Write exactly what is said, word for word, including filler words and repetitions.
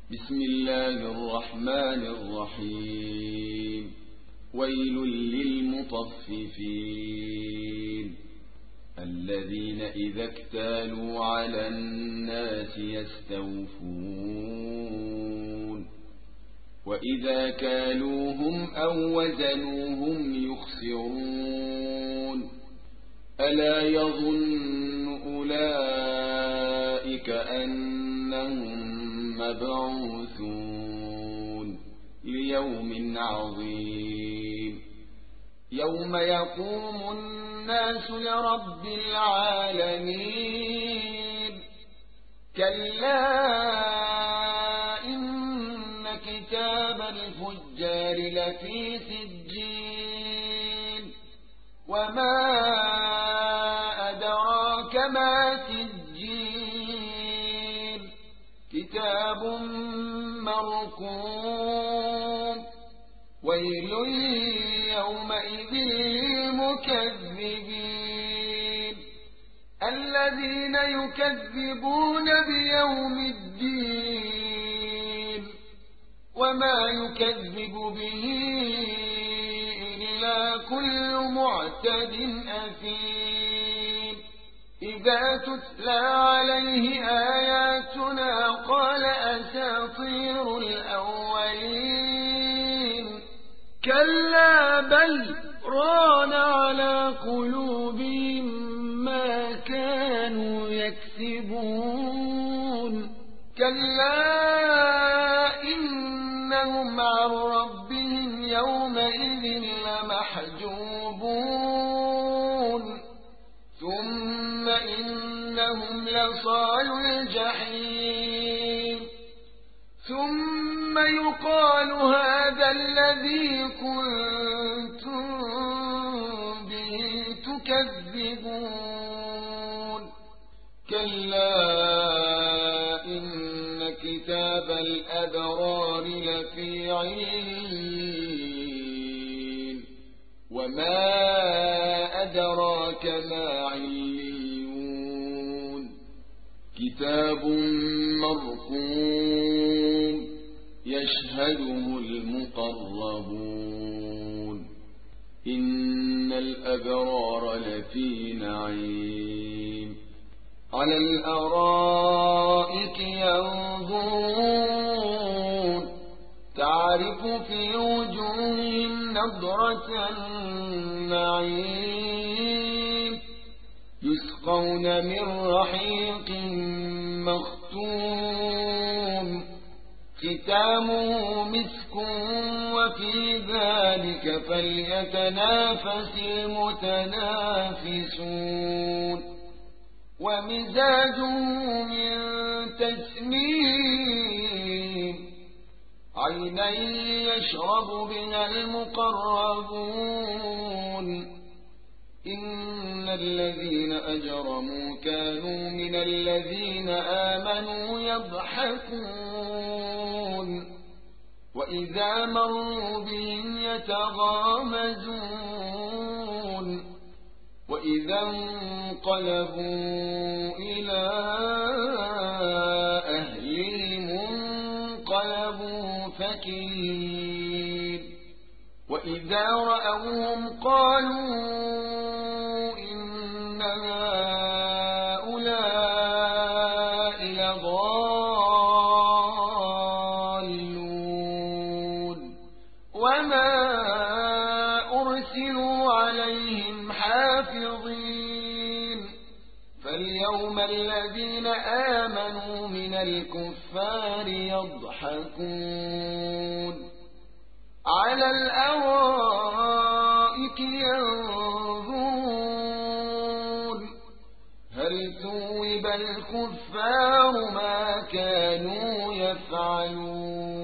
بسم الله الرحمن الرحيم ويل للمطففين الذين إذا اكتالوا على الناس يستوفون وإذا كالوهم أو وزنوهم يخسرون ألا يظن أولئك أنهم مبعوثون ليوم عظيم يوم يقوم الناس لرب العالمين كلا إن كتاب الفجار لفي سجين وما أدراك ما سجين كتاب مرقوم ويل يومئذ للمكذبين الذين يكذبون بيوم الدين وما يكذب به إلا كل معتد أثيم إذا تتلى عليه آياتنا قال أساطير الأولين كلا بل ران على قلوبهم ما كانوا يكسبون كلا إنهم عن ربهم يومئذ لمحجوبون ثم إنهم لصالو الجحيم ثم يقال هذا الذي كنتم به تكذبون كلا إن كتاب الأبرار لفي عليين وما أدراك ما عليون كتاب مرقوم يشهده المقربون إن الأبرار لفي نعيم على الأرائك ينظرون تعرف في وجوههم نضرة النعيم يسقون من رحيق مختوم ختامه مسك وفي ذلك فليتنافس المتنافسون ومزاجه من تسنيم عينا يشرب بها المقربون إن الذين أجرموا كانوا من الذين آمنوا يضحكون وإذا مروا بهم يتغامزون وإذا انقلبوا إلى أهلهم انقلبوا فكين وإذا رأوهم قالوا إن هؤلاء لضالون وما أرسلوا عليهم حافظين فاليوم الذين آمنوا من الكفار يضحكون على الأرائك ينظرون هل ثوب الكفار ما كانوا يفعلون